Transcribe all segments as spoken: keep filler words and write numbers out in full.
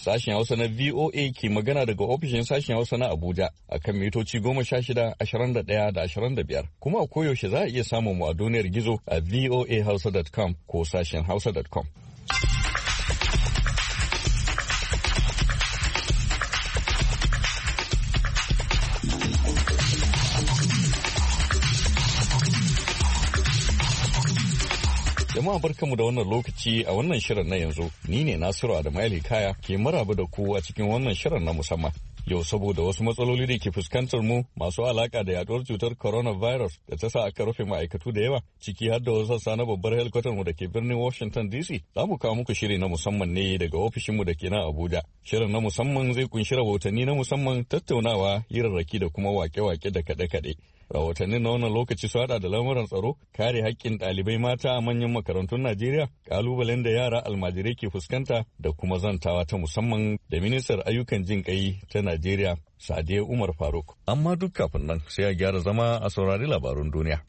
Sashen Hausa na V O A ke magana daga ofishin sashen Hausa na Abuja a kan mitoci goma sha shida, ashirin da ɗaya da ashirin da biyar. Kuma a koyaushe za a iya samun mu a duniyar gizo a v o a hausa dot com ko sashen hausa dot com. Jama'a barkanmu da wannan lokaci a wannan shirin na yanzu. Ni ne Nasiru Adamu Kaya ke maraba da ku a cikin wannan shirin na musamman. Yau saboda wasu matsaloli da ke fuskantar mu masu alaka da yaduwar cutar coronavirus da ta sa aka rufe ma'aikatu da yawa ciki har da wasu sassa na babbar helikwatar mu da ke birnin Washington D C. Za mu kawo muku shiri na musamman ne daga ofishinmu da ke nan Abuja. Shirin na musamman zai kunshi rahotanni na musamman, tattaunawa, hirarraki da kuma wake-wake da kaɗe-kaɗe. Rahotannin na wannan lokaci su hada da lamuran tsaro, kare haƙƙin ɗalibai mata a manyan makarantun Najeriya, ƙalubalen da yara almajirai ke fuskanta da kuma zantawa ta musamman da ministar ayyukan jin ƙai ta Najeriya, Sadiya Umar Faruk. Amma duk kafin nan sai a gyara zama a saurari labarun duniya.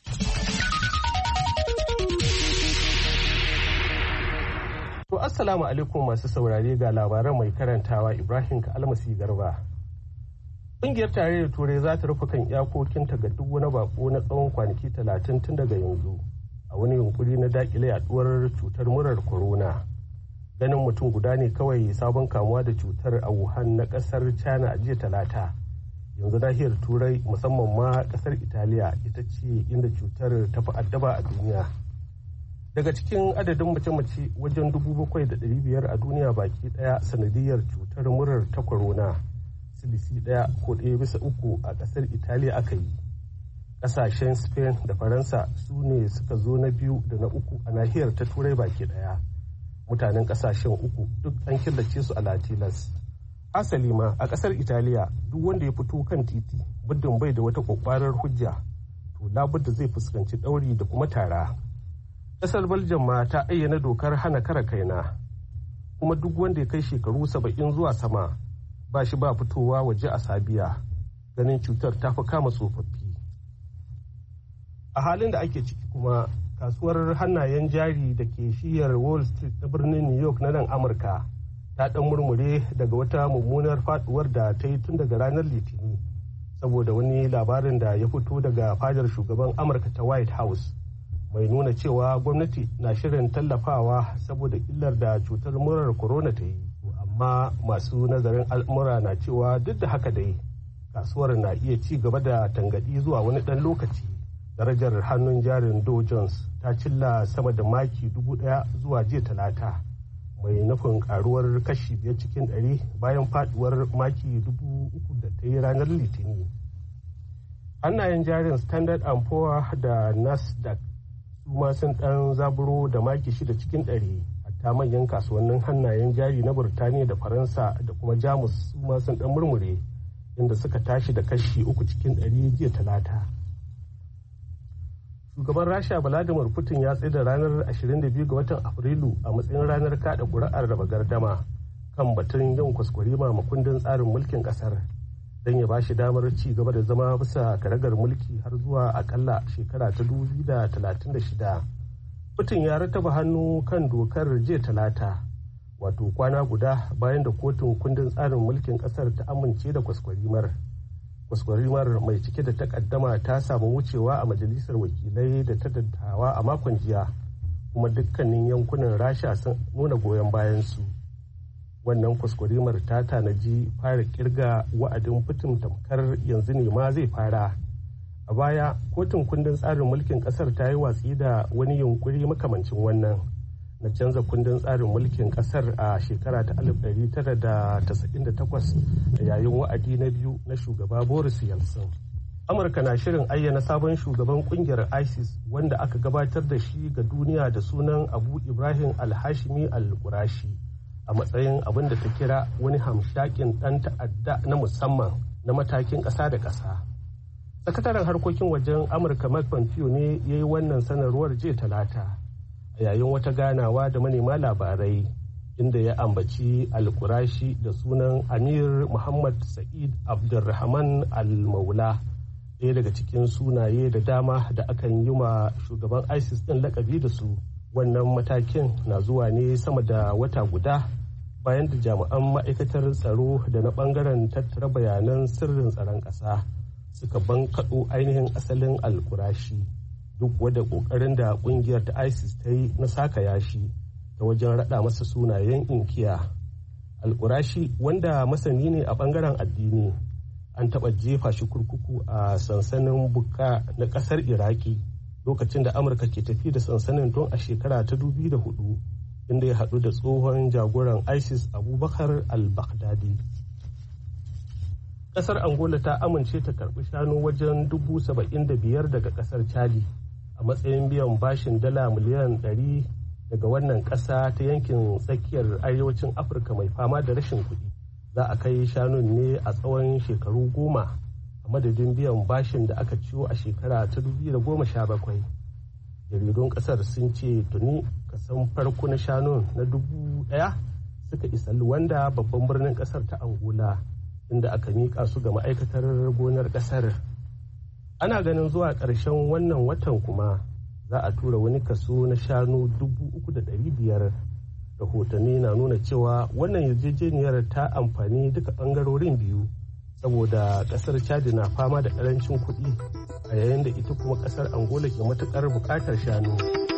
To assalamu alaikum masu saurare ga labaran mai karantawa Ibrahim Kalmasi Garba. Ƙungiyar Tarayyar Turai za ta rufe kan iyakokinta ga duk wani bako na tsawon kwanaki talatin tun daga yanzu a wani yunkuri na dakile yaduwar cutar murar corona. Ganin mutum guda ne kawai sabon kamuwa da cutar a Wuhan na ƙasar China a jiya Talata. Yanzu nahiyar Turai musamman ma ƙasar Italiya ita ce inda cutar ta fi addaba a duniya. Daga cikin adadin mace-mace wajen dubu bakwai da ɗari biyar a duniya baki ɗaya sanadiyar cutar murar ta corona. Silisi ɗaya ko ɗaya bisa uku a ƙasar Italiya aka yi. Ƙasashen Spain da Faransa su ne suka zo na biyu da na uku a nahiyar ta Turai baki ɗaya. Mutanen ƙasashen uku duk an killace su a Latilas. Asali ma a ƙasar Italiya duk wanda ya fito kan titi muddin bai da wata ƙwaƙwarar hujja to labudda zai fuskanci ɗauri da kuma tara. Ƙasar Belgium ma ta ayyana dokar hana kara kaina. Kuma duk wanda ya kai shekaru saba'in zuwa sama ba shi ba fitowa waje a sabiya ganin cutar ta fi kama tsofaffi. A halin da ake ciki kuma kasuwar hannayen jari da ke shiyar Wall Street ta birnin New York na nan Amurka ta dan murmure daga wata mummunar faduwar da ta yi tun daga ranar Litinin saboda wani labarin da ya fito daga fadar shugaban Amurka ta White House mai nuna cewa gwamnati na shirin tallafawa saboda illar da cutar murar corona ta yi. Amma masu nazarin al'amura na cewa duk da haka dai kasuwar na iya ci gaba da tangadi zuwa wani ɗan lokaci. Darajar hannun jarin Dow Jones ta cilla sama da maki dubu ɗaya zuwa jiya Talata, mai nufin karuwar kashi biyar cikin ɗari bayan faduwar maki dubu uku da ta yi ranar Litinin. Hannayen jarin Standard and Poor da Nasdaq su ma sun ɗan zaburo da maki shida cikin ɗari. Ta manyan kasuwannin hannayen jari na Burtaniya da Faransa da kuma Jamus su ma sun dan murmure inda suka tashi da kashi uku cikin ɗari jiya Talata. Shugaban Rasha Vladimir Putin ya tsaye da ranar ashirin da biyu ga watan Afrilu a matsayin ranar kada ƙuri'ar raba gardama kan batun yin kwaskwarima ma kundin tsarin mulkin ƙasar don ya ba shi damar ci gaba da zama bisa karagar mulki har zuwa akalla shekara ta dubu biyu da talatin da shida. Putin ya rataba hannu kan dokar jiya Talata, wato kwana guda bayan da kotun kundin tsarin mulkin kasar ta amince da kwaskwarimar. Kwaskwarimar mai cike da takaddama ta samu wucewa a majalisar wakilai da ta dattawa a makon jiya, kuma dukkanin yankunan Rasha sun nuna goyon bayan su. Wannan kwaskwarimar ta tanaji fara kirga wa'adin Putin tamkar yanzu ne ma zai fara. A baya, kotun kundin tsarin mulkin kasar ta yi watsi da wani yunkuri makamancin wannan na canza kundin tsarin mulkin kasar a shekara ta alif ɗari tara da tasa'in da takwas a yayin wa'adi na biyu na shugaba Boris Yeltsin. Amurka na shirin ayyana sabon shugaban kungiyar ISIS wanda aka gabatar da shi ga duniya da sunan Abu Ibrahim Al-Hashimi Al-Qurashi a matsayin abin da ta kira wani hamshakin ɗan ta'adda na musamman na matakin ƙasa da ƙasa. Sakataren harkokin wajen Amurka Mike Pompeo ne ya yi wannan sanarwar jiya Talata a yayin wata ganawa da manema labarai inda ya ambaci Al-Qurashi da sunan Amir Muhammad Sa'id Abdulrahman Al-Maula, ɗaya daga cikin sunaye da dama da akan yi ma shugaban ISIS ɗin lakabi da su. Wannan matakin na zuwa ne sama da wata guda bayan da jami'an ma'aikatar tsaro da na bangaren tattara bayanan sirrin tsaron ƙasa suka bankaɗo ainihin asalin alkurashi duk wadda ƙoƙarin da ƙungiyar ta isis ta yi na saka yashi ta wajen raɗa masa sunayen inkiya. Alkurashi wanda masani ne a bangaren addini an taɓa jefa shi kurkuku a sansanin buka na ƙasar iraki lokacin da amurka ke tafi da sansanin tun a shekara ta dubi da hudu inda ya haɗu da tsohon jagoran isis abubakar al-baghdadi. Ƙasar angola ta amince ta karɓi shanu wajen dubu saba'in da biyar daga ƙasar chadi a matsayin biyan bashin dala miliyan ɗari daga wannan ƙasa ta yankin tsakiyar arewacin afirka mai fama da rashin kuɗi. Za a kai shanun ne a tsawon shekaru goma a madadin biyan bashin da aka ciwo a shekara ta dubu da goma sha bakwai. Jaridun ƙasar sun ce tuni kasan farko na shanun na dubu ɗaya suka isa Luwanda babban birnin ƙasar ta Angola inda aka miƙa su ga ma'aikatar gonar ƙasar. Ana ganin zuwa ƙarshen wannan watan kuma za a tura wani kaso na shanu dubu uku da ɗari biyar. Rahotanni na nuna cewa wannan yarjejeniyar ta amfani duka ɓangarorin biyu saboda ƙasar Chad na fama da ƙarancin kuɗi a yayin da ita kuma ƙasar Angola ke matuƙar buƙatar shanu.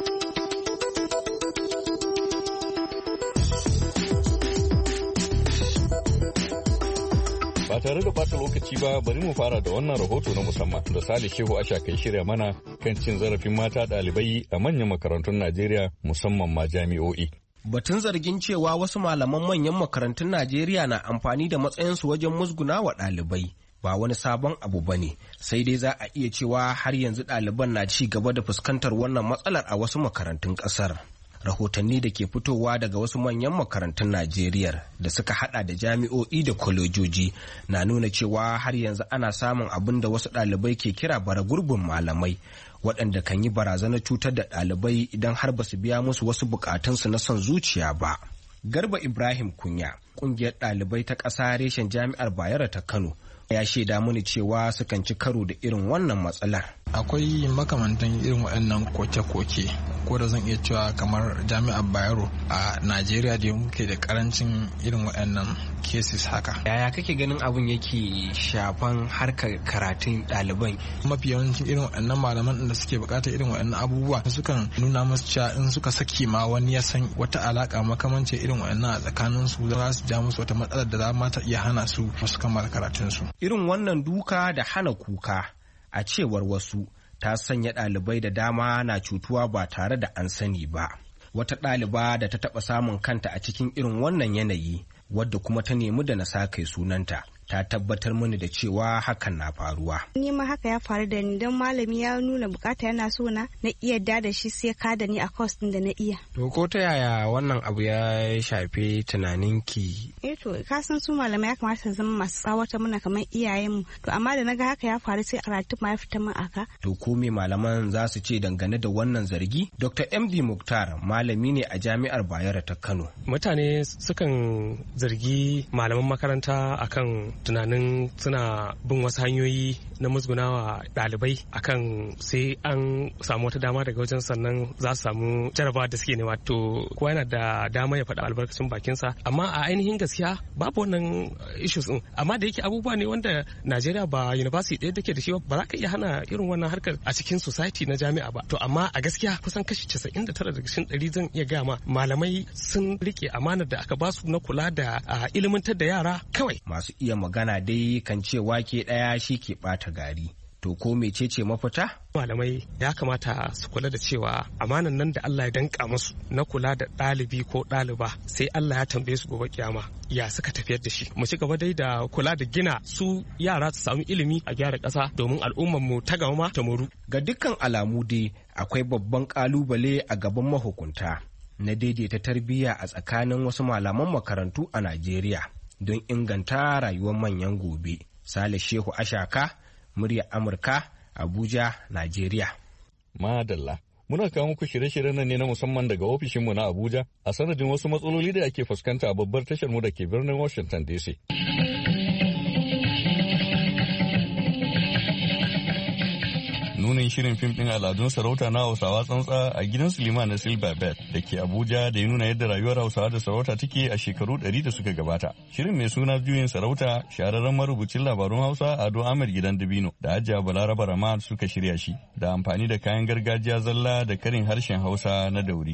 Ba tare da ɓata lokaci ba bari mu fara da wannan rahoto na musamman da Sale Shehu Asha kai shirya mana kan cin zarafin mata ɗalibai a manyan makarantun Najeriya musamman ma jami'o'i. Batun zargin cewa wasu malaman manyan makarantun Najeriya na amfani da matsayinsu wajen musguna wa ɗalibai ba wani sabon abu ba ne, sai dai za a iya cewa har yanzu ɗaliban na ci gaba da fuskantar wannan matsalar a wasu makarantun ƙasar. Rahotanni da ke fitowa daga wasu manyan makarantun Najeriya da suka hada da jami'o'i da kwalejoji na nuna cewa har yanzu ana samun abin da wasu ɗalibai ke kira bara gurbin malamai waɗanda kan yi barazanar cutar da ɗalibai idan har ba su biya musu wasu bukatunsu na son zuciya ba. Garba Ibrahim Kunya, ƙungiyar ɗalibai ta ƙasa reshen jami'ar Bayero ta Kano, ya shaida mini cewa sukan ci karo da irin wannan matsalar. Akwai makamantan irin waɗannan koke-koke ko da zan iya cewa kamar jami'ar Bayero a Najeriya da muke da karancin irin waɗannan cases haka. Yaya kake ganin abin yake shafan harkar karatun ɗaliban? Mafi yawancin irin waɗannan malaman da suke buƙatar irin waɗannan abubuwa sukan nuna musu cewa in suka saki ma wani ya san wata alaka makamancin irin waɗannan a tsakanin su za su ja musu wata matsalar da za ma ta iya hana su su kammala karatun su. Irin wannan duka da hana kuka a cewar wasu ta sanya ɗalibai da dama na cutuwa ba tare da an sani ba. Wata ɗaliba da ta taɓa samun kanta a cikin irin wannan yanayi wadda kuma ta nemi da na sa kai sunanta ta tabbatar mini da cewa hakan na faruwa. Ni ma haka ya faru da ni don malami ya nuna bukata yana so na na iya da da shi sai ka da ni a course din da na iya. To ko ta yaya wannan abu ya shafe tunaninki? Eh to ka san su malamai ya kamata su zama masu tsawata muna kamar iyayenmu. To amma da naga haka ya faru sai karatu ma ya fita min aka. To ko me malaman za su ce dangane da wannan zargi? Doctor M D Muktar malami ne a jami'ar Bayero ta Kano. Mutane sukan zargi malaman makaranta akan tunanin suna bin wasu hanyoyi na musgunawa ɗalibai akan sai an samu wata dama daga wajen sannan za su samu jarabawa da suke nema. To kowa yana da dama ya faɗa albarkacin bakinsa amma a ainihin gaskiya babu wannan issues din. Amma da yake abubuwa ne wanda Najeriya ba university ɗaya take da shi ba za ka iya hana irin wannan harkar a cikin society na jami'a ba. To amma a gaskiya kusan kashi casa'in da tara daga cikin ɗari zan iya gaya ma malamai sun rike amanar da aka basu na kula da ilimantar da yara kawai. Masu iya magana dai kan ce wake ɗaya shi ke ɓata gari. To ko mecece mafita? Malamai ya kamata su kula da cewa amanan nan da Allah ya danka musu na kula da ɗalibi ko ɗaliba sai Allah ya tambaye su gobe kiyama ya suka tafiyar da shi. Mu ci gaba dai da kula da gina su yara su samu ilimi a gyara ƙasa domin al'ummar mu ta gama ta muru. Ga dukkan alamu dai akwai babban ƙalubale a gaban mahukunta na daidaita tarbiyya a tsakanin wasu malaman makarantu a Najeriya don inganta rayuwar manyan gobe. Sale Shehu Ashaka, muryar Amurka, Abuja, Najeriya. Madalla. Muna kawo muku shirye-shiryen nan ne na musamman daga ofishinmu na Abuja a sanadin wasu matsaloli da ake fuskanta a babbar tashar mu da ke birnin Washington D C. nunin shirin fim ɗin al'adun sarauta na Hausawa tsantsa a gidan Suleiman na Silverbird da ke Abuja da ya nuna yadda rayuwar Hausawa da sarauta take a shekaru ɗari da suka gabata. Shirin mai suna Juyin Sarauta shahararren marubucin labarun Hausa Ado Ahmed Gidan Dabino da Hajiya Balaraba Rahman suka shirya shi da amfani da kayan gargajiya zalla da karin harshen Hausa na Dauri.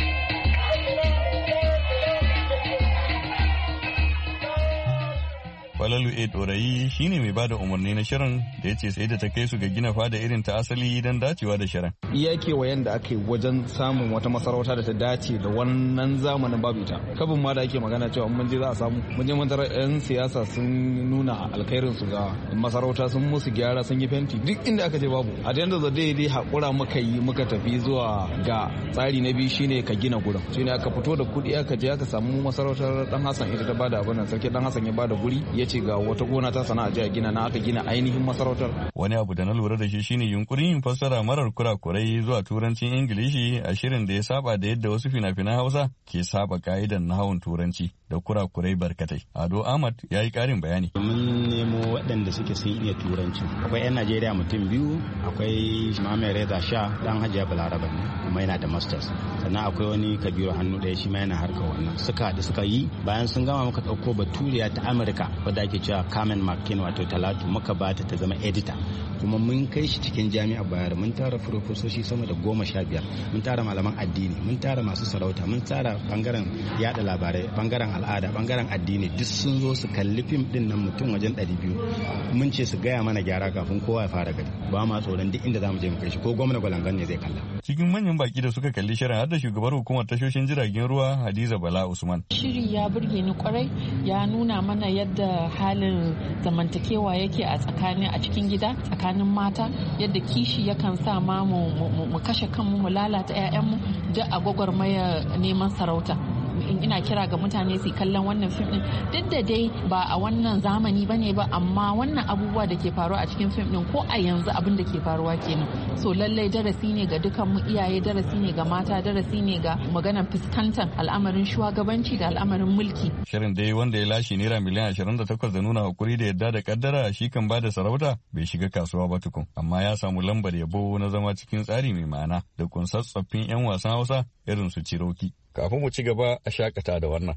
Falalu A. Dorayi shi ne mai bada umarni na shirin da ya ce sai da ta kai su ga gina fada irin ta asali don dacewa da shirin. Iya kewayen da aka yi wajen samun wata masarauta da ta dace da wannan zamanin babu ita. Kabin ma da ake magana cewa mun je za a samu. Mun je mun tarar 'yan siyasa sun nuna alkhairin su ga masarauta sun musu gyara sun yi fenti. Duk inda aka je babu. A da yanda dai dai hakura muka yi muka tafi zuwa ga tsari na biyu shine ka gina gurin. Shine aka fito da kuɗi aka je aka samu masarautar Dan Hassan ita ta bada abin nan sarki Dan Hassan ya bada guri ya ce ga wata gona ta sana'a jiya gina na aka gina ainihin masarautar. Wani abu da na lura da shi shine yunkurin yin fassara marar kurakurai zuwa turancin Ingilishi a shirin da ya saba da yadda wasu fina-finan Hausa ke saba ka'idan nahawun turanci da kurakurai barkatai. Ado Ahmad ya yi karin bayani. Mun nemo waɗanda suke sun iya turanci. Akwai 'yan Najeriya mutum biyu, akwai Muhammad Reza Sha dan Hajiya Balaraba ne kuma yana da masters. Sannan akwai wani Kabiru hannu ɗaya shi ma yana harkar wannan. Suka haɗu suka yi bayan sun gama muka ɗauko Baturiya ta Amurka wadda ake cewa Carmen McKin wato Talatu muka bata ta zama editor. Kuma mun kai shi cikin jami'a Bayero mun tara profesoshi sama da goma sha biyar mun tara malaman addini mun tara masu sarauta mun tara bangaren yada labarai bangaren al'ada bangaren addini duk sun zo su kalli fim din nan mutum wajen ɗari biyu mun ce su gaya mana gyara kafin kowa ya fara gari ba ma tsoron duk inda zamu je mu kai shi ko gwamna Gwalangan ne zai kalla. Cikin manyan baki da suka kalli shirin har da shugabar hukumar tashoshin jiragen ruwa Hadiza Bala Usman. Shiri ya burge ni kwarai ya nuna mana yadda halin zamantakewa yake a tsakanin a cikin gida tsakanin mata yadda kishi yakan sa ma mu kashe kanmu mu lalata 'ya'yanmu duk a gwagwarmaya neman sarauta. Ina kira ga mutane su kallon wannan fim din duk da dai ba a wannan zamani bane ba amma wannan abubuwa da ke faruwa a cikin fim din ko a yanzu abin da ke faruwa kenan so lallai darasi ne ga dukan mu iyaye darasi ne ga mata darasi ne ga maganar fuskantar al'amarin shugabanci da al'amarin mulki. Shirin dai wanda ya lashe naira miliyan ashirin da takwas da nuna hakuri da yadda da kaddara shi kan bada sarauta bai shiga kasuwa ba tukun amma ya samu lambar yabo na zama cikin tsari mai ma'ana da kunsar tsoffin 'yan wasan Hausa irin su Ciroki. Kafin mu ci gaba a shakata da wannan.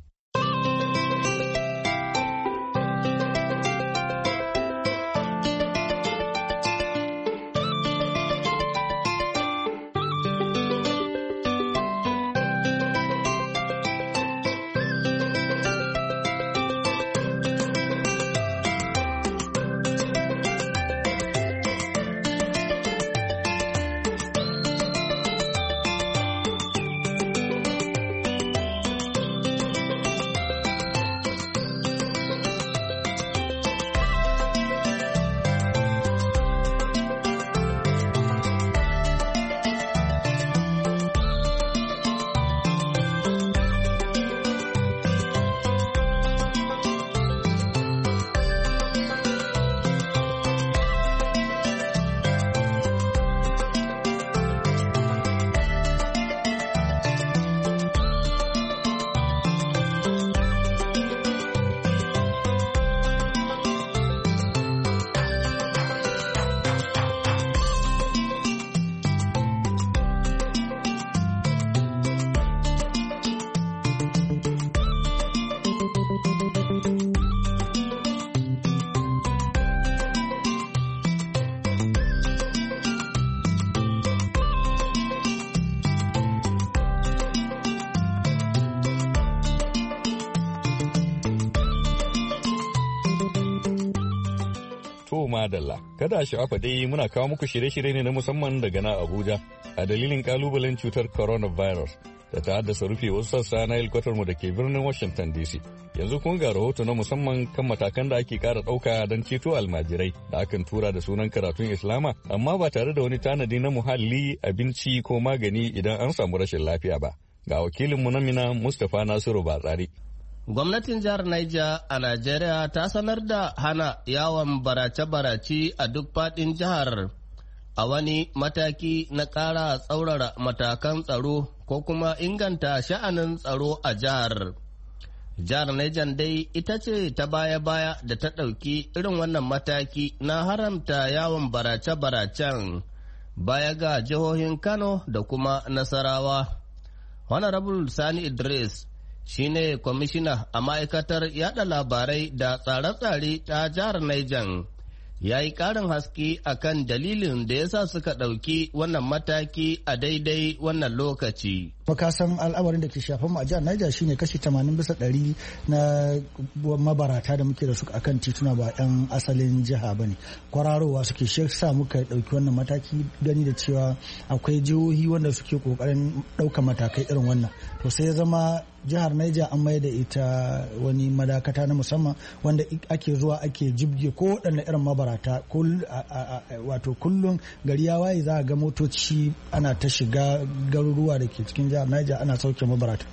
Madalla. Kada a sha'afa dai muna kawo muku shirye-shirye ne na musamman daga na Abuja a dalilin kalubalen cutar coronavirus da ta haddasa rufe wasu sassa na mu da ke birnin Washington D C. Yanzu kun ga rahoto na musamman kan matakan da ake kara ɗauka don ceto almajirai da akan tura da sunan karatun Islama amma ba tare da wani tanadi na muhalli, abinci ko magani idan an samu rashin lafiya ba. Ga wakilinmu na Mina Mustapha Nasiru Batsari. Gwamnatin jihar Niger a Najeriya ta sanar da hana yawon barace-barace a duk faɗin jihar a wani mataki na ƙara tsaurara matakan tsaro ko kuma inganta sha'anin tsaro a jihar. Jihar Niger dai ita ce ta baya-baya da ta ɗauki irin wannan mataki na haramta yawon barace-baracen baya ga jihohin Kano da kuma Nasarawa. Honorable Sani Idris shine kwamishina a ma'aikatar yada labarai da tsare-tsare ta jihar Niger. Ya yi ƙarin haske a kan dalilin da ya sa suka ɗauki wannan mataki a daidai wannan lokaci. Makasan al'amarin da ke shafan mu a jihar Niger shine kashi tamanin bisa ɗari na mabarata da muke da su akan tituna ba 'yan asalin jiha ba ne. Kwararowa suke shi sa muka ɗauki wannan mataki gani da cewa akwai jihohi wanda suke ƙoƙarin ɗauka matakai irin wannan. To sai ya zama jihar Niger an mai da ita wani madakata na musamman wanda ake zuwa ake jibge ko waɗanne irin mabarata wato kullum gari ya waye za a ga motoci ana ta shiga garuruwa da ke cikin jihar Niger ana sauke mabarata.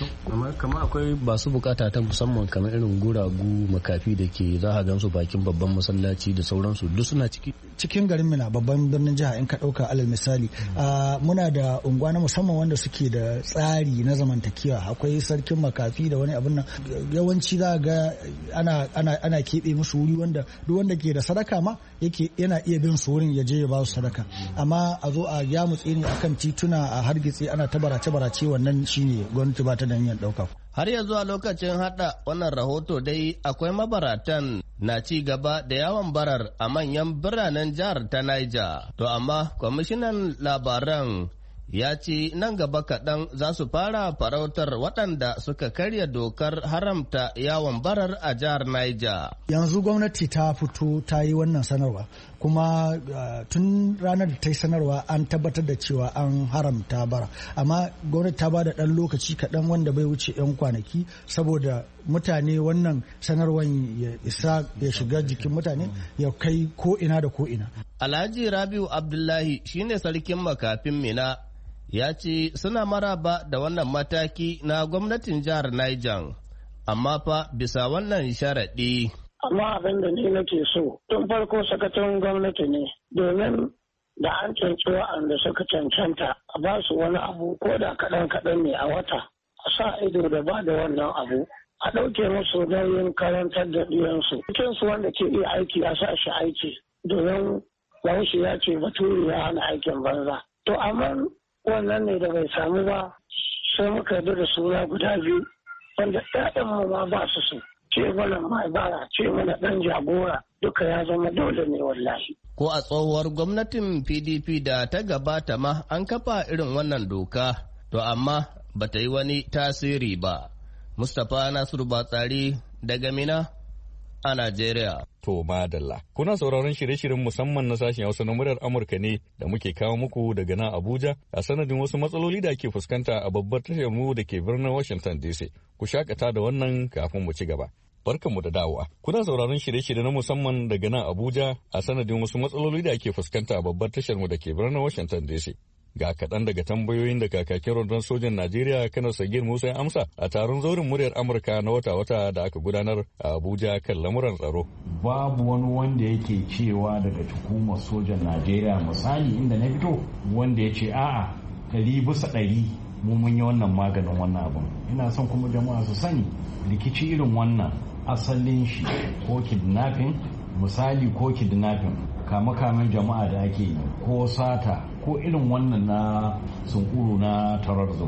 Kamar akwai basu bukata ta musamman kamar irin guragu makafi da ke za a gansu bakin babban masallaci da sauransu duk suna ciki. Cikin garin Mina babban birnin jiha in ka ɗauka alal misali muna da unguwa na musamman wanda suke da tsari na zamantakewa akwai sarkin makafi da wani abin nan yawanci za ga ana ana ana keɓe musu wuri wanda duk wanda ke da sadaka ma yake yana iya bin su wurin ya je ya ba su sadaka amma a zo a ya mutse ne akan tituna a hargitse ana ta barace barace wannan shine gwamnati ba ta da hanyar ɗauka. Har ya zuwa lokacin hada wannan rahoto dai akwai mabaratan na ci gaba da yawon barar a manyan biranen jihar ta Niger. To amma kwamishinan labaran ya ce nan gaba kaɗan za su fara farautar waɗanda suka karya dokar haramta yawon barar a jihar Niger. Yanzu gwamnati ta fito ta yi wannan sanarwa kuma uh, tun ranar da ta yi sanarwa an tabbatar da cewa an haramta bara amma gwamnati ta ba da ɗan lokaci kaɗan wanda bai wuce 'yan kwanaki saboda mutane wannan sanarwar ya isa ya shiga jikin mutane ya kai ko ina da ko ina. Alhaji Rabiu Abdullahi shine sarkin makafin Mina ya ce suna maraba da wannan mataki na gwamnatin jihar Niger amma fa bisa wannan sharaɗi. Amma abin da ni nake so tun farko sakataren gwamnati ne domin da an canci wa'anda suka cancanta a ba su wani abu ko da kaɗan kaɗan ne a wata a sa ido da ba da wannan abu a ɗauke musu nauyin karantar da ɗiyansu cikinsu wanda ke iya aiki a sa shi aiki domin bahaushe ya ce bature ya hana aikin banza. To amma wannan ne da bai samu ba sai muka yarda da suna guda biyu wanda ɗayanmu ma ba su so ce mana mai bara ce mana ɗan jagora duka ya zama dole ne wallahi. Ko a tsohuwar gwamnatin P D P da ta gabata ma an kafa irin wannan doka to amma bata yi wani tasiri ba. Mustapha Nasiru Batsari daga Mina a Najeriya. To madalla. Kuna sauraron shirye-shiryen musamman na sashen Hausa na muryar Amurka ne da muke kawo muku daga nan Abuja a sanadin wasu matsaloli da ake fuskanta a babbar tashar mu da ke birnin Washington D C. Ku shakata da wannan kafin mu ci gaba. Barkanmu da dawowa. Kuna sauraron shirye-shirye na musamman daga nan Abuja a sanadin wasu matsaloli da ake fuskanta a babbar tashar mu da ke birnin Washington D C. Ga kaɗan daga tambayoyin da kakakin rundunar sojan Najeriya Kanar Sagir Musa ya amsa a taron zaurin muryar Amurka na wata-wata da aka gudanar a Abuja kan lamuran tsaro. Babu wani wanda yake cewa daga hukumar sojan Najeriya misali inda na fito wanda ya ce a'a ɗari bisa ɗari mu mun yi wannan maganin wannan abin. Ina son kuma jama'a su sani rikici irin wannan asalin shi ko kidnapping misali ko kidnapping kame-kamen jama'a da ake yi ko sata ko irin wannan na sunkuru na tararzo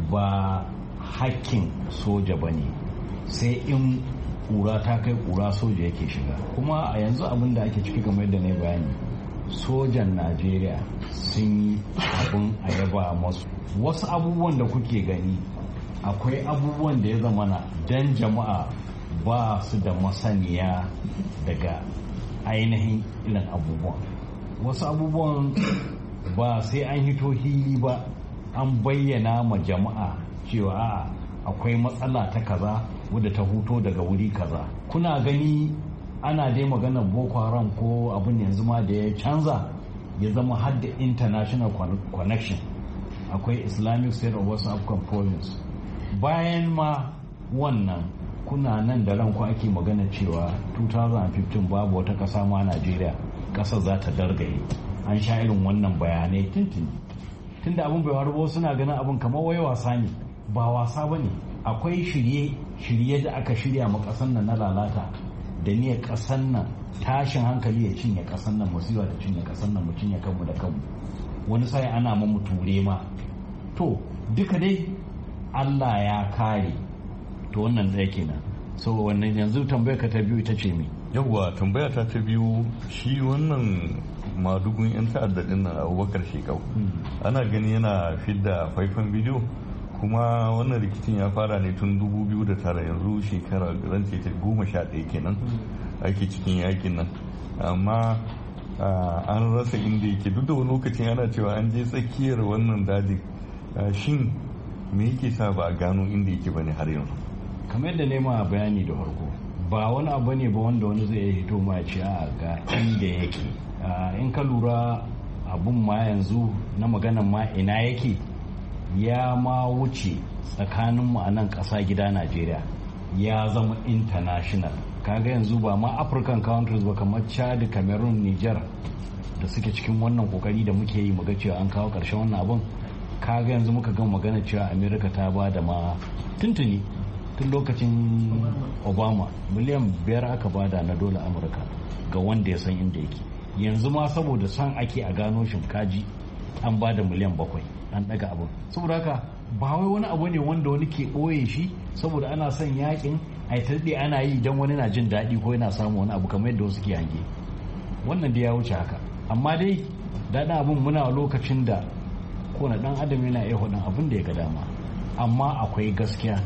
ba hakkin soja ba ne sai in kura ta kai kura soja yake shiga kuma a yanzu abin da ake ciki kamar yadda na bayani sojan najeriya sun yi abin a yaba masu wasu abubuwan da kuke gani akwai abubuwan da ya zamana dan jama'a ba su da masaniya daga ainihin irin abubuwan wasu abubuwan ba sai an hito hili ba an bayyana ma jama'a cewa a akwai matsala ta kaza wadda ta huto daga wuri kaza kuna gani ana dai maganar boko haram ko abin yanzu ma da ya canza ya zama har da international connection akwai islamic state of west african province bayan ma wannan kuna nan da ranku ake magana cewa two thousand fifteen babu wata kasa ma Najeriya kasar za ta dargaye an sha irin wannan bayanai tuntuni tunda abin bai faru suna ganin abin kamar wai wasa ne ba wasa bane akwai shirye shirye da aka shirya ma kasar nan na lalata da niyyar ƙasar nan tashin hankali ya cinye ƙasar nan, musiba ta cinye ƙasar nan, mu cinye kanmu da kanmu. Wani sai ana mamu ture ma. To duka dai Allah ya kare. To wannan ɗaya kenan. So wannan yanzu tambayar ka ta biyu ita ce me? Yawwa tambaya ta ta biyu shi wannan madugun 'yan ta'adda din nan Abubakar Shekau. Ana gani yana fidda faifan bidiyo kuma wannan rikicin ya fara ne tun dubu biyu da tara, yanzu shekara rance ta goma sha ɗaya kenan ake cikin yakin nan, amma an rasa inda yake. Duk da wani lokacin ana cewa an je tsakiyar wannan dajin, shin me yake sa ba a gano inda yake bane har yanzu? Kamar yadda nema bayani da farko, ba wani abu ne ba wanda wani zai hito ma ce a ga inda yake. In ka lura abun ma yanzu na maganan ma ina yake ya ma wuce tsakaninmu a nan ƙasa gida Najeriya, ya zama international. Kaga yanzu ba ma African countries ba kamar Chad, Cameroon, Niger da suke cikin wannan kokari da muke yi muga cewa an kawo ƙarshen wannan abun. Kaga yanzu muka ga magana cewa America ta ba da ma tuntuni tun lokacin Obama miliyan biyar aka bada na dola Amurka ga wanda ya san inda yake. Yanzu ma saboda son ake a gano shinkaji an ba da miliyan bakwai an daga abin. Saboda haka ba wai wani abu ne wanda wani ke ɓoye shi saboda ana son yakin a tarɗe ana yi don wani na jin daɗi ko yana samun wani abu kamar yadda wasu ke hange. Wannan da ya wuce haka, amma dai daɗin abin muna lokacin da kowane ɗan adam yana iya hudun abin da ya ga dama, amma akwai gaskiya.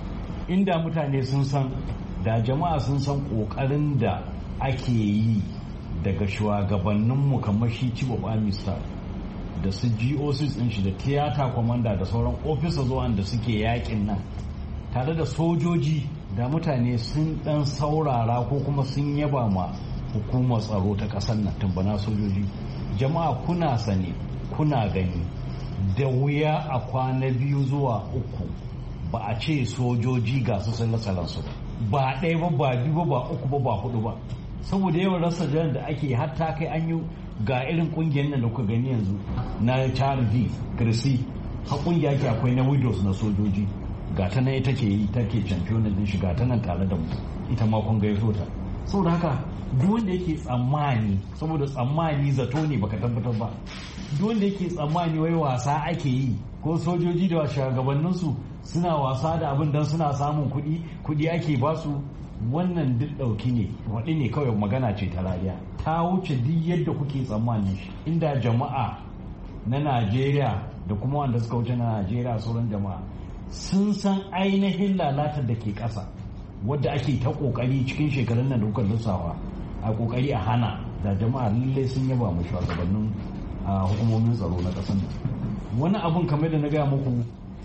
Inda mutane sun san, da jama'a sun san ƙoƙarin da ake yi daga shugabanninmu kamar shi Chief of Army Staff da su G O Cs din shi da theater commander da sauran officers wanda suke yakin nan tare da sojoji, da mutane sun dan saurara ko kuma sun yaba ma hukumar tsaro ta kasar nan tambana sojoji. Jama'a kuna sani kuna gani da wuya a kwana biyu zuwa uku ba a ce sojoji ga su sun rasa ransu ba ɗaya ba ba biyu ba ba uku ba ba hudu ba, saboda yawan rasa jiran da ake hatta kai an yi ga irin kungiyar nan da kuka gani yanzu na charity kirsi ha kungiya ke akwai na widows na sojoji, ga ta nan ita ke yi take champion din shi, ga ta nan tare da mu ita ma kun gaiso ta. Saboda haka duk wanda yake tsammani, saboda tsammani zato ne baka tabbatar ba, duk wanda yake tsammani wai wasa ake yi ko sojoji da shugabanninsu suna wasa da abin don suna samun kuɗi kuɗi ake basu, wannan duk ɗauki ne waɗi ne kawai, magana ce ta rariya ta wuce duk yadda kuke tsammanin shi. Inda jama'a na Najeriya da kuma wanda suka wuce na Najeriya sauran jama'a sun san ainihin lalatar da ke ƙasa wadda ake ta ƙoƙari cikin shekarun nan da kuka lissawa a ƙoƙari a hana, da jama'a lallai sun yaba mu shugabannin hukumomin tsaro na ƙasar nan. Wani abun kamar da na gaya muku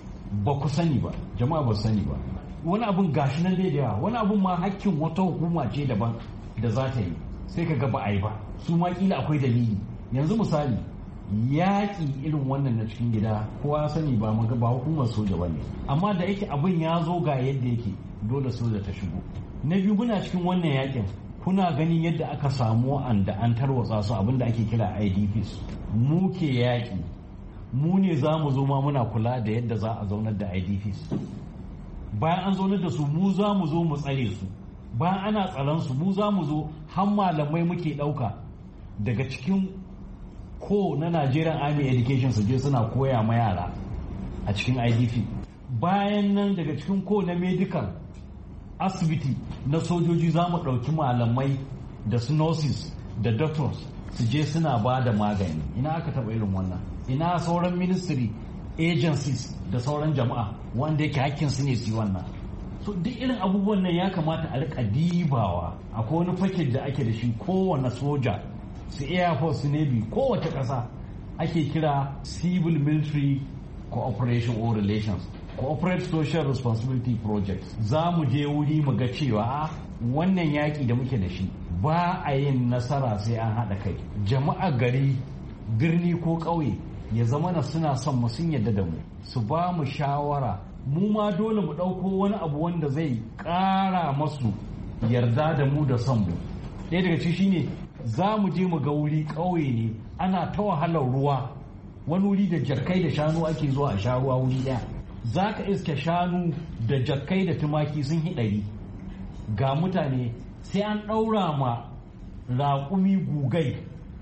ba ku sani ba, jama'a ba sani ba, wani abun gashi nan dai da yawa, wani abun ma hakkin wata hukuma ce daban da za ta yi sai ka ga ba a yi ba, su ma kila akwai dalili. Yanzu misali yaƙi irin wannan na cikin gida kowa ya sani ba ba hukumar soja ba ne, amma da yake abin ya zo ga yadda yake dole soja ta shigo. Na biyu muna cikin wannan yaƙin kuna ganin yadda aka samu an da an tarwatsa su abin da ake kira I D Ps. Mu ke yaƙi, mu ne za mu zo ma muna kula da yadda za a zaunar da I D Ps. Bayan an zaunar da su mu za mu zo mu tsare su, bayan ana tsaron su mu za mu zo har malamai muke ɗauka daga cikin ko na Nigerian Army Education su je suna koya ma yara a cikin I D P. Bayan nan daga cikin ko na medical asibiti na sojoji za mu ɗauki malamai da su nurses da doctors su je suna ba da magani. Ina aka taɓa irin wannan? Ina sauran ministry agencies da sauran jama'a wanda yake hakkin su ne su yi wannan? So duk irin abubuwan nan ya kamata a rika dibawa. Akwai wani fakir da ake da shi kowane soja, su air force, su navy, kowace ƙasa ake kira civil military cooperation or relations, corporate social responsibility projects. Za mu je wuri mu ga cewa wannan yaƙi da muke da shi ba a yin nasara sai an haɗa kai. Jama'a gari, birni ko ƙauye ya zama na suna son mu, sun yadda da mu, su ba mu shawara, mu ma dole mu ɗauko wani abu wanda zai ƙara masu yarda da mu da son mu. Ɗaya daga ciki shine za mu je mu ga wuri ƙauye ne ana ta wahalar ruwa, wani wuri da jakkai da shanu ake zuwa a sha ruwa wuri ɗaya. Za ka iske shanu da jakkai da tumaki sun hi ɗari, ga mutane sai an ɗaura ma raƙumi gugai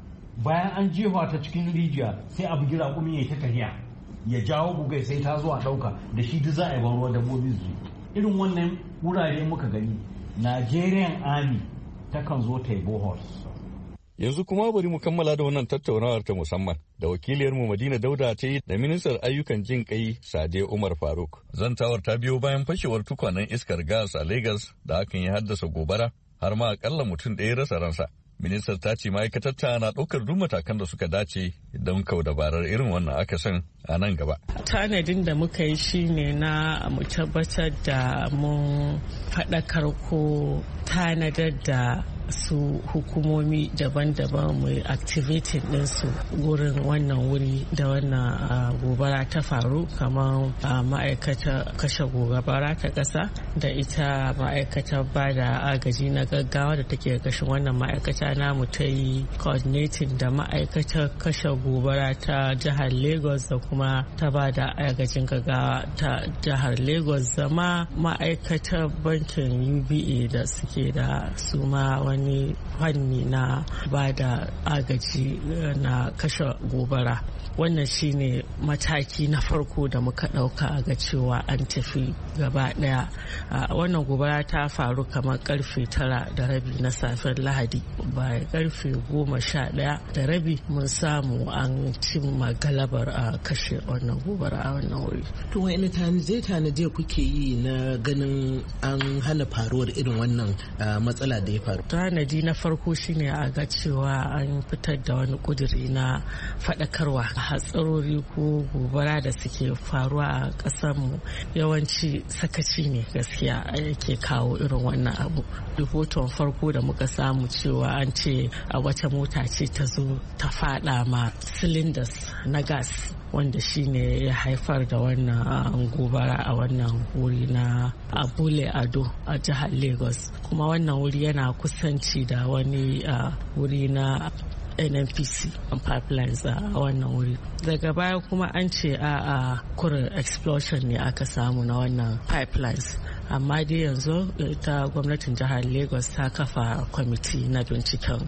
bayan an jefa ta cikin rijiya sai a bugi raƙumi ya ta tafiya ya jawo gugai sai ta zo a ɗauka da shi duk za a yi ban ruwa dabbobi su irin wannan wurare muka gani Nigerian Army takan zo ta yi boholes. Yanzu kuma bari mu kammala da wannan tattaunawar ta musamman da wakiliyarmu Madina Dauda ta yi da ministar ayyukan jin kai Sade Umar Faruk. Zantawar ta biyo bayan fashewar tukwanen iskar gas a Lagos da hakan ya haddasa gobara har ma akalla mutum ɗaya rasa ransa. Ministar ta ce ma'aikatar ta na ɗaukar duk matakan da suka dace don kau dabarar irin wannan akasin a nan gaba. Tanadin da muka yi shine na mu tabbatar da mun faɗakar ko tanadar da su hukumomi daban-daban mu activating ɗinsu wurin wannan wuri da wannan gobara ta faru kamar ma'aikatar kashe gobara ta ƙasa da ita ma'aikatar ba da agaji na gaggawa da take kashin wannan ma'aikata namu ta yi coordinating da ma'aikatar kashe gobara ta jihar Lagos da kuma ta ba da agajin gaggawa ta jihar Lagos da ma ma'aikatar bankin U B A da suke da su ma wani fanni na ba da agaji na kashe gobara. Wannan shine mataki na farko da muka ɗauka ga cewa an tafi gaba ɗaya. Wannan gobara ta faru kamar karfe tara da rabi na safiyar Lahadi. Bayan karfe goma sha ɗaya da rabi mun samu an cimma galabar a kashe wannan gobara a wannan wuri. To wani tanaje-tanaje kuke yi na ganin an hana faruwar irin wannan matsala da ya faru? Tanadi na farko shine a ga cewa an fitar da wani kuduri na faɗakarwa hatsarori ko gobara da suke faruwa a ƙasarmu. Yawanci sakaci ne gaskiya yake kawo irin wannan abu. Rahoton farko da muka samu cewa an ce a wata mota ce ta zo ta faɗa ma cylinders na gas wanda shine ya haifar da wannan gobara a wannan wuri na Abule Ado a jihar Lagos. Kuma wannan wuri yana kusanci da wani wuri na N N P C pipelines a wannan wuri. Daga baya kuma an ce a a kurin explosion ne aka samu na wannan pipelines. Amma dai yanzu ta gwamnatin jihar Lagos ta kafa kwamiti na binciken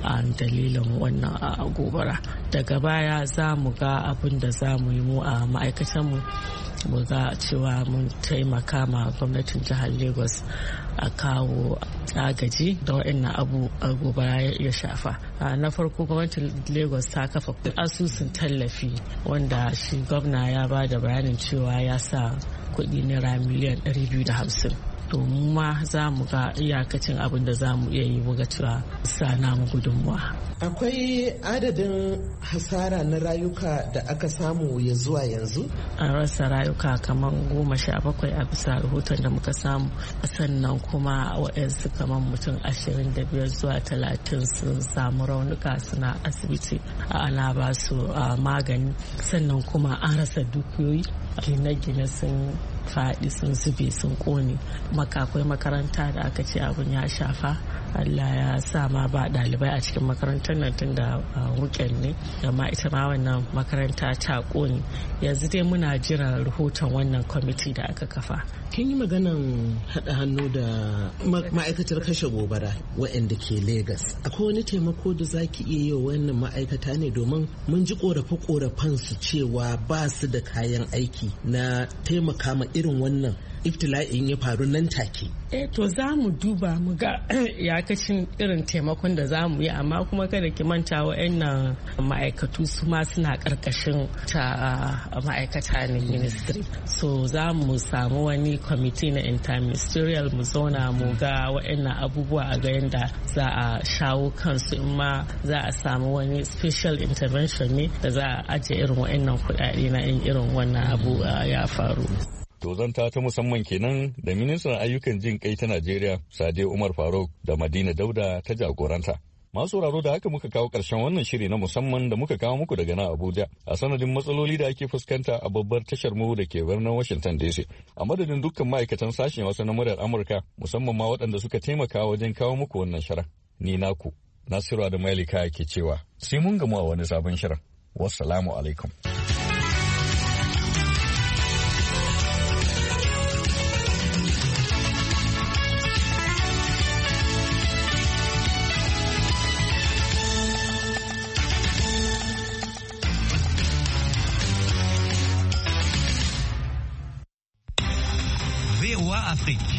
dalilin wannan gobara. Daga baya za mu ga abin da za mu yi mu a ma'aikatanmu mu ga cewa mun taimaka ma gwamnatin jihar Lagos a kawo agaji da waɗannan abu a gobara ya shafa. Na farko gwamnatin Lagos ta kafa asusun tallafi wanda shi gwamna ya ba da bayanin cewa ya sa kuɗi naira miliyan ɗari biyu da hamsin. To mu ma za mu ga iyakacin abin da za mu iya yi mu ga cewa sa namu gudunmuwa. Akwai adadin hasara na rayuka da aka samu ya zuwa yanzu? An rasa rayuka kamar goma sha bakwai a bisa rahoton da muka samu, sannan kuma waɗansu kamar mutum ashirin da biyar zuwa talatin sun samu raunuka suna asibiti ana ba su magani, sannan kuma an rasa dukiyoyi, gine-gine sun faɗi sun zube sun ƙone. Makakwai makaranta da aka ce abin ya shafa, Allah ya sa ma ba ɗalibai a cikin makarantar nan tun da weekend ne, amma ita ma wannan makaranta ta ƙone. Yanzu dai muna jiran rahoton wannan kwamiti da aka kafa. Kin yi maganan haɗa hannu da ma'aikatar kashe gobara waɗanda ke Legas. Akwai wani taimako da za ki iya yi wa wannan ma'aikata ne, domin mun ji ƙorafe-ƙorafen su cewa ba su da kayan aiki na taimaka ma irin wannan iftila'in ya faru nan take. Eh to za mu duba mu ga yakacin irin taimakon da za mu yi, amma kuma kada ki manta wa'annan ma'aikatu su ma suna karkashin ta ma'aikata ne ministry. So za mu samu wani kwamiti na interministerial mu zauna mu ga wa'annan abubuwa a ga yadda za a shawo kansu, in ma za a samu wani special intervention ne da za a ajiye irin wa'annan kuɗaɗe na in irin wannan abu ya faru. Tozanta ta musamman kenan da ministan ayyukan jin kai ta Najeriya Sade Umar Faruk da Madina Dauda ta jagoranta. Masu sauraro da haka muka kawo ƙarshen wannan shiri na musamman da muka kawo muku daga nan Abuja a sanadin matsaloli da ake fuskanta a babbar tashar mu da ke birnin Washington D C. A madadin dukkan ma'aikatan sashen Hausa na muryar Amurka, musamman ma waɗanda suka taimaka wajen kawo muku wannan shirin. Ni naku Nasiru Adamu Malika ke cewa sai mun gamu a wani sabon shirin. Wassalamu alaikum. Afrique.